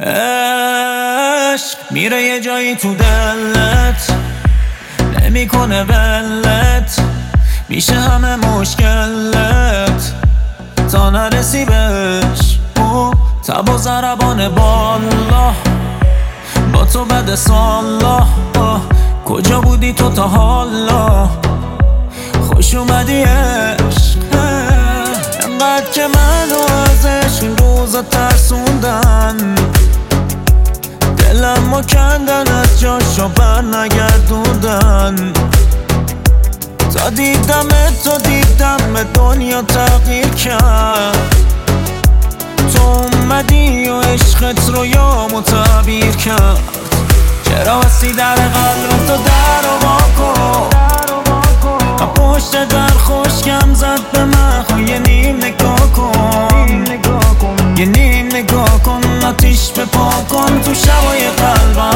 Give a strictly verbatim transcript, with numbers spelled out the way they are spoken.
عشق میره یه جایی تو دلت، نمیکنه ولت، میشه همه مشکلت تا نرسی بهش. او تب و ضربان بالا با تو بد سالا، کجا بودی تو تا حالا؟ خوش اومدی عشق، انقدر که منو ازش این روزا ترسوندن، دلم و کندن از جاشو بر نگردوندن. تا دیدم تو دیدم دنیا تغییر کرد، تو اومدی و عشقت رو یامو تعبیر کرد. چرا بستی در قلب تو در رو واکن، پشت در خوشگم زد به من، خو یه نیم نگاه کن، یه نیم نگاه کن، آتیش به پا کن تو شبای قلبم.